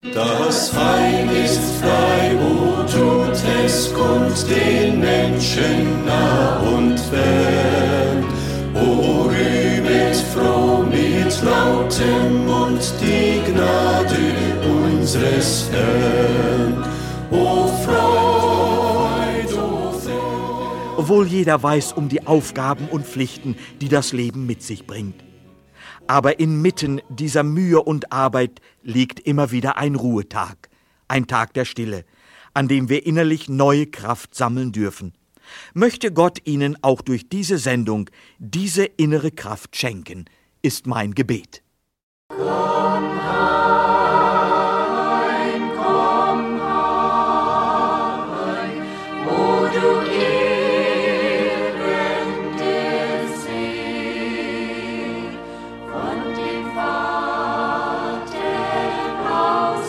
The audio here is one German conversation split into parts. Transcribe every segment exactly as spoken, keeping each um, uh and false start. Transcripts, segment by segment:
Das Heil ist frei, o tut es kund den Menschen nah und fern. O rühmet froh mit lautem Mund die Gnade unseres Herrn. O Freud, o Freud. Obwohl jeder weiß um die Aufgaben und Pflichten, die das Leben mit sich bringt. Aber inmitten dieser Mühe und Arbeit liegt immer wieder ein Ruhetag, ein Tag der Stille, an dem wir innerlich neue Kraft sammeln dürfen. Möchte Gott Ihnen auch durch diese Sendung diese innere Kraft schenken, ist mein Gebet. Komm heim, komm heim, wo du elende See, von dem Vaterhaus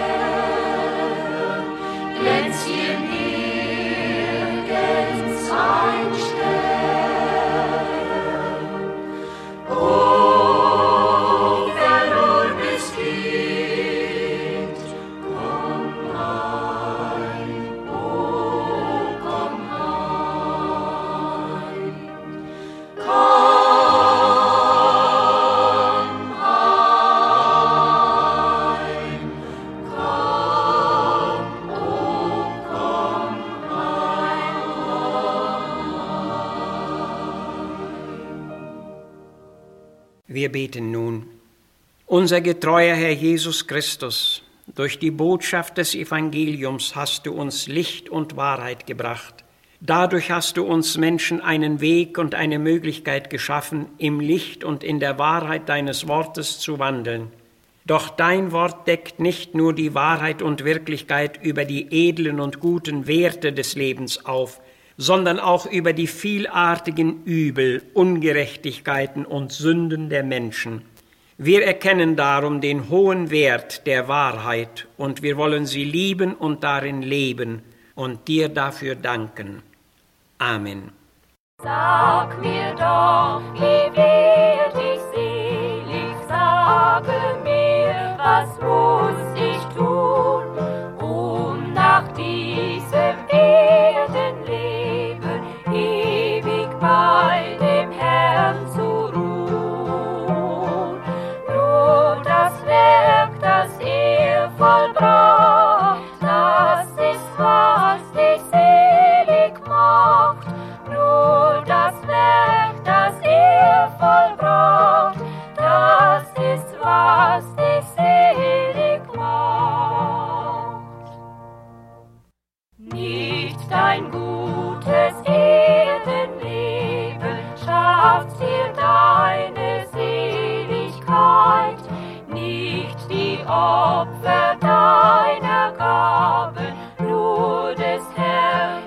fern, glänzt hier nirgends ein Stern. Oh, verloren bist Kind, komm heim, oh, komm heim. Komm heim, komm, oh, komm heim. Wir beten nun. Unser getreuer Herr Jesus Christus, durch die Botschaft des Evangeliums hast du uns Licht und Wahrheit gebracht. Dadurch hast du uns Menschen einen Weg und eine Möglichkeit geschaffen, im Licht und in der Wahrheit deines Wortes zu wandeln. Doch dein Wort deckt nicht nur die Wahrheit und Wirklichkeit über die edlen und guten Werte des Lebens auf, sondern auch über die vielartigen Übel, Ungerechtigkeiten und Sünden der Menschen. Wir erkennen darum den hohen Wert der Wahrheit und wir wollen sie lieben und darin leben und dir dafür danken. Amen. Sag mir doch, wie werd ich selig, sage mir, was muss ich tun, um nach diesem Erdenleben ewig bei dem Herrn zu ruhen. Nur das Werk, das er vollbracht, das ist, was dich selig macht. Nur das Werk, das er vollbracht, das ist, was dich selig macht. Nicht dein gutes Erdenleben schafft dir deine Seligkeit, nicht die Opfer deiner Gaben, nur des Herrn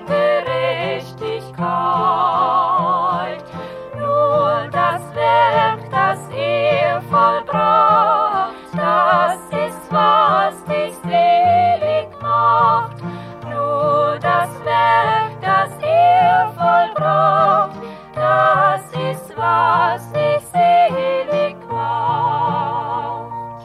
Gerechtigkeit. Nur das Werk, das er vollbracht, das ist, was dich selig macht. Nur das Werk, das er vollbracht, das ist, was dich selig macht.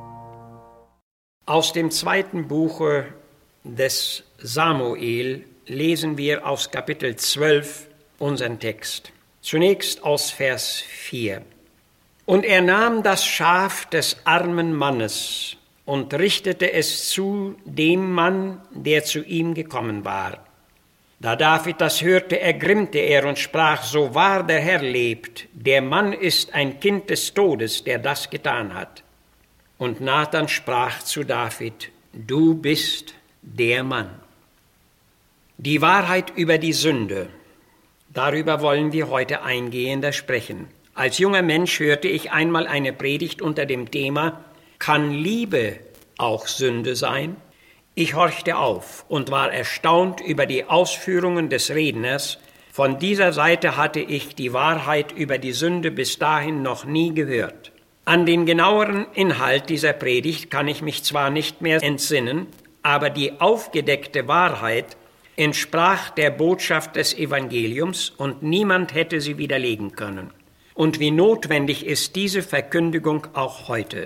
Aus dem zweiten Buche des Samuel lesen wir aus Kapitel zwölf unseren Text. Zunächst aus Vers vier. Und er nahm das Schaf des armen Mannes und richtete es zu dem Mann, der zu ihm gekommen war. Da David das hörte, ergrimmte er und sprach, so wahr der Herr lebt, der Mann ist ein Kind des Todes, der das getan hat. Und Nathan sprach zu David, du bist der Mann. Die Wahrheit über die Sünde, darüber wollen wir heute eingehender sprechen. Als junger Mensch hörte ich einmal eine Predigt unter dem Thema, kann Liebe auch Sünde sein? Ich horchte auf und war erstaunt über die Ausführungen des Redners. Von dieser Seite hatte ich die Wahrheit über die Sünde bis dahin noch nie gehört. An den genaueren Inhalt dieser Predigt kann ich mich zwar nicht mehr entsinnen, aber die aufgedeckte Wahrheit entsprach der Botschaft des Evangeliums und niemand hätte sie widerlegen können. Und wie notwendig ist diese Verkündigung auch heute.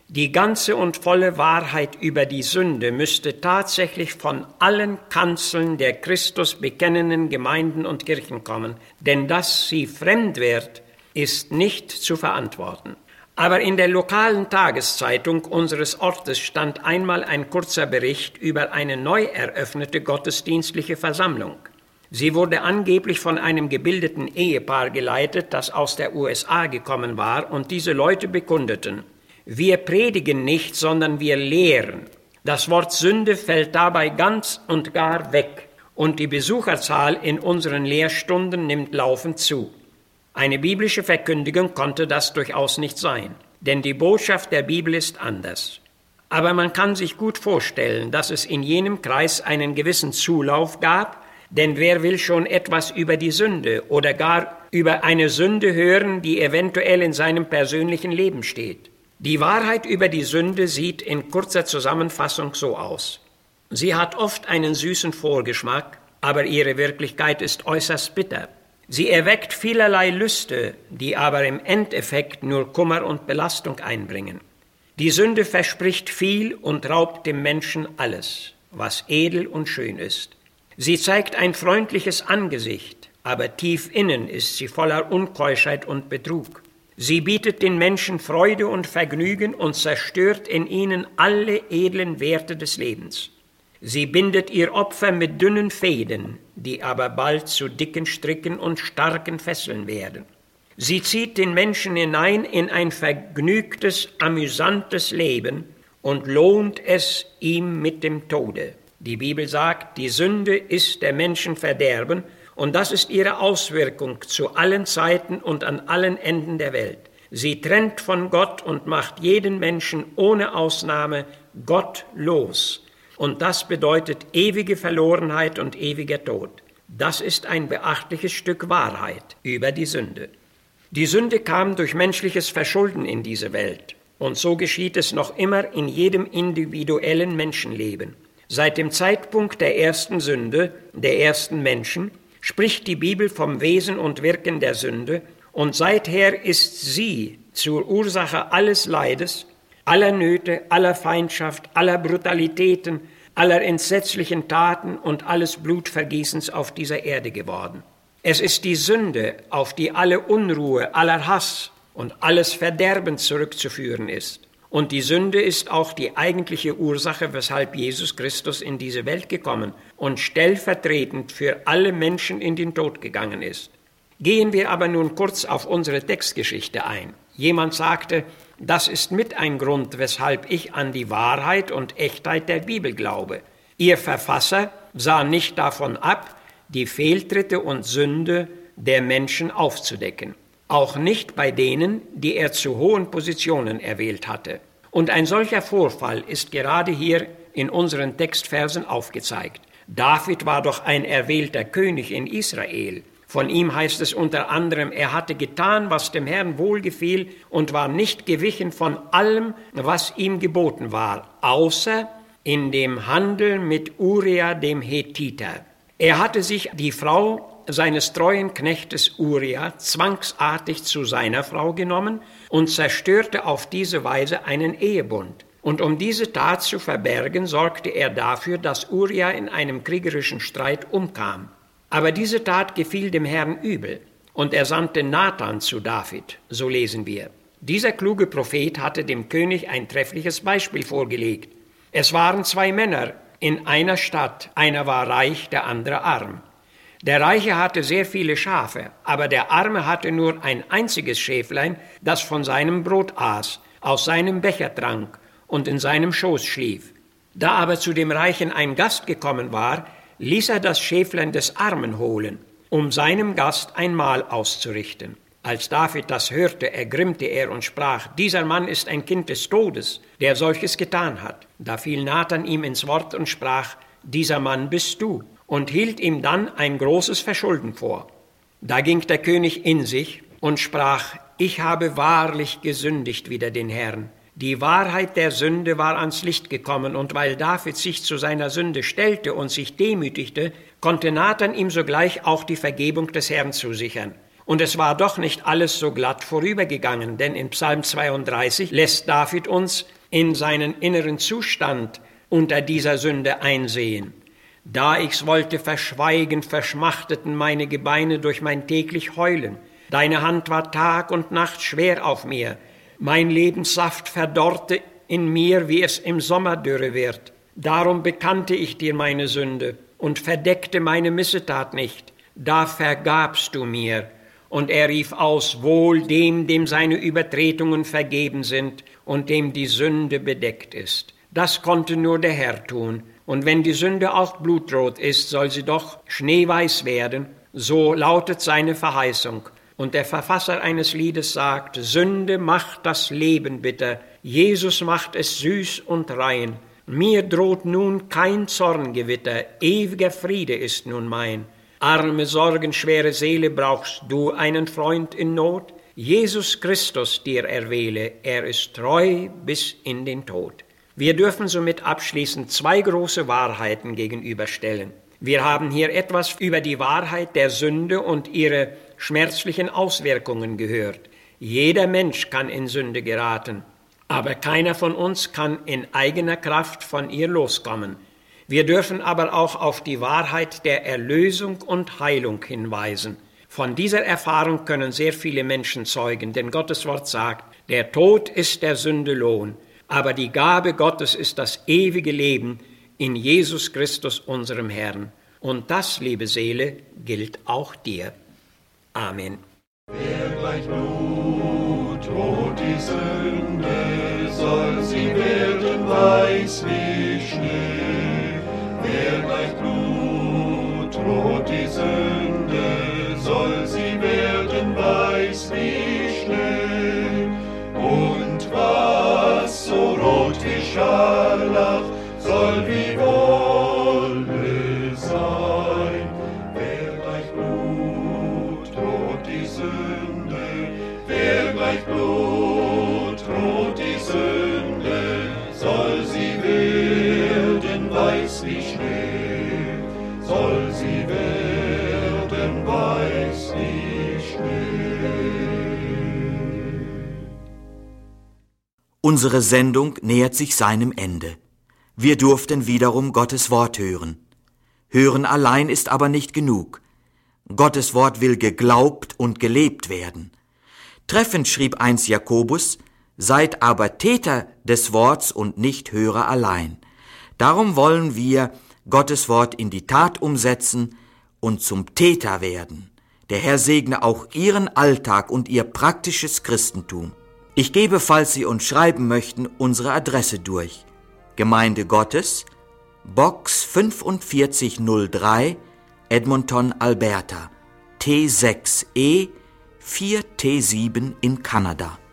Die ganze und volle Wahrheit über die Sünde müsste tatsächlich von allen Kanzeln der Christus bekennenden Gemeinden und Kirchen kommen, denn dass sie fremd wird, ist nicht zu verantworten. Aber in der lokalen Tageszeitung unseres Ortes stand einmal ein kurzer Bericht über eine neu eröffnete gottesdienstliche Versammlung. Sie wurde angeblich von einem gebildeten Ehepaar geleitet, das aus der U S A gekommen war, und diese Leute bekundeten: Wir predigen nicht, sondern wir lehren. Das Wort Sünde fällt dabei ganz und gar weg und die Besucherzahl in unseren Lehrstunden nimmt laufend zu. Eine biblische Verkündigung konnte das durchaus nicht sein, denn die Botschaft der Bibel ist anders. Aber man kann sich gut vorstellen, dass es in jenem Kreis einen gewissen Zulauf gab, denn wer will schon etwas über die Sünde oder gar über eine Sünde hören, die eventuell in seinem persönlichen Leben steht? Die Wahrheit über die Sünde sieht in kurzer Zusammenfassung so aus. Sie hat oft einen süßen Vorgeschmack, aber ihre Wirklichkeit ist äußerst bitter. Sie erweckt vielerlei Lüste, die aber im Endeffekt nur Kummer und Belastung einbringen. Die Sünde verspricht viel und raubt dem Menschen alles, was edel und schön ist. Sie zeigt ein freundliches Angesicht, aber tief innen ist sie voller Unkeuschheit und Betrug. Sie bietet den Menschen Freude und Vergnügen und zerstört in ihnen alle edlen Werte des Lebens. Sie bindet ihr Opfer mit dünnen Fäden, die aber bald zu dicken Stricken und starken Fesseln werden. Sie zieht den Menschen hinein in ein vergnügtes, amüsantes Leben und lohnt es ihm mit dem Tode. Die Bibel sagt, die Sünde ist der Menschen Verderben, und das ist ihre Auswirkung zu allen Zeiten und an allen Enden der Welt. Sie trennt von Gott und macht jeden Menschen ohne Ausnahme gottlos. Und das bedeutet ewige Verlorenheit und ewiger Tod. Das ist ein beachtliches Stück Wahrheit über die Sünde. Die Sünde kam durch menschliches Verschulden in diese Welt. Und so geschieht es noch immer in jedem individuellen Menschenleben. Seit dem Zeitpunkt der ersten Sünde, der ersten Menschen, spricht die Bibel vom Wesen und Wirken der Sünde, und seither ist sie zur Ursache alles Leides, aller Nöte, aller Feindschaft, aller Brutalitäten, aller entsetzlichen Taten und alles Blutvergießens auf dieser Erde geworden. Es ist die Sünde, auf die alle Unruhe, aller Hass und alles Verderben zurückzuführen ist. Und die Sünde ist auch die eigentliche Ursache, weshalb Jesus Christus in diese Welt gekommen und stellvertretend für alle Menschen in den Tod gegangen ist. Gehen wir aber nun kurz auf unsere Textgeschichte ein. Jemand sagte, das ist mit ein Grund, weshalb ich an die Wahrheit und Echtheit der Bibel glaube. Ihr Verfasser sah nicht davon ab, die Fehltritte und Sünde der Menschen aufzudecken. Auch nicht bei denen, die er zu hohen Positionen erwählt hatte. Und ein solcher Vorfall ist gerade hier in unseren Textversen aufgezeigt. David war doch ein erwählter König in Israel. Von ihm heißt es unter anderem, er hatte getan, was dem Herrn wohlgefiel und war nicht gewichen von allem, was ihm geboten war, außer in dem Handel mit Uria dem Hethiter. Er hatte sich die Frau seines treuen Knechtes Uria zwangsartig zu seiner Frau genommen und zerstörte auf diese Weise einen Ehebund. Und um diese Tat zu verbergen, sorgte er dafür, dass Uria in einem kriegerischen Streit umkam. Aber diese Tat gefiel dem Herrn übel, und er sandte Nathan zu David, so lesen wir. Dieser kluge Prophet hatte dem König ein treffliches Beispiel vorgelegt. Es waren zwei Männer in einer Stadt, einer war reich, der andere arm. Der Reiche hatte sehr viele Schafe, aber der Arme hatte nur ein einziges Schäflein, das von seinem Brot aß, aus seinem Becher trank und in seinem Schoß schlief. Da aber zu dem Reichen ein Gast gekommen war, ließ er das Schäflein des Armen holen, um seinem Gast ein Mahl auszurichten. Als David das hörte, ergrimmte er und sprach, dieser Mann ist ein Kind des Todes, der solches getan hat. Da fiel Nathan ihm ins Wort und sprach, dieser Mann bist du, und hielt ihm dann ein großes Verschulden vor. Da ging der König in sich und sprach, ich habe wahrlich gesündigt wider den Herrn. Die Wahrheit der Sünde war ans Licht gekommen, und weil David sich zu seiner Sünde stellte und sich demütigte, konnte Nathan ihm sogleich auch die Vergebung des Herrn zusichern. Und es war doch nicht alles so glatt vorübergegangen, denn in Psalm zweiunddreißig lässt David uns in seinen inneren Zustand unter dieser Sünde einsehen. Da ich's wollte verschweigen, verschmachteten meine Gebeine durch mein täglich Heulen. Deine Hand war Tag und Nacht schwer auf mir. Mein Lebenssaft verdorrte in mir, wie es im Sommer dürre wird. Darum bekannte ich dir meine Sünde und verdeckte meine Missetat nicht. Da vergabst du mir. Und er rief aus, wohl dem, dem seine Übertretungen vergeben sind und dem die Sünde bedeckt ist. Das konnte nur der Herr tun. Und wenn die Sünde auch blutrot ist, soll sie doch schneeweiß werden. So lautet seine Verheißung. Und der Verfasser eines Liedes sagt, Sünde macht das Leben bitter, Jesus macht es süß und rein. Mir droht nun kein Zorngewitter, ewiger Friede ist nun mein. Arme, sorgenschwere Seele, brauchst du einen Freund in Not? Jesus Christus dir erwähle, er ist treu bis in den Tod. Wir dürfen somit abschließend zwei große Wahrheiten gegenüberstellen. Wir haben hier etwas über die Wahrheit der Sünde und ihre schmerzlichen Auswirkungen gehört. Jeder Mensch kann in Sünde geraten, aber keiner von uns kann in eigener Kraft von ihr loskommen. Wir dürfen aber auch auf die Wahrheit der Erlösung und Heilung hinweisen. Von dieser Erfahrung können sehr viele Menschen zeugen, denn Gottes Wort sagt, der Tod ist der Sünde Lohn, aber die Gabe Gottes ist das ewige Leben in Jesus Christus, unserem Herrn. Und das, liebe Seele, gilt auch dir. Amen. Wer gleich Blut, rot die Sünde, soll sie werden weiß wie Schnee. Wer gleich Blut, rot die Sünde, soll sie werden weiß wie Schnee. Und was so rot wie Scharlach soll wie Wolle sein. Wer gleich Blut, rot die Sünde, wer gleich Blut, rot die Sünde, soll sie werden weiß wie Schnee, soll sie werden weiß wie Schnee. Unsere Sendung nähert sich seinem Ende. Wir durften wiederum Gottes Wort hören. Hören allein ist aber nicht genug. Gottes Wort will geglaubt und gelebt werden. Treffend schrieb einst Jakobus, seid aber Täter des Worts und nicht Hörer allein. Darum wollen wir Gottes Wort in die Tat umsetzen und zum Täter werden. Der Herr segne auch Ihren Alltag und Ihr praktisches Christentum. Ich gebe, falls Sie uns schreiben möchten, unsere Adresse durch. Gemeinde Gottes, Box fünfundvierzig null drei, Edmonton, Alberta, T sechs E vier T sieben in Kanada.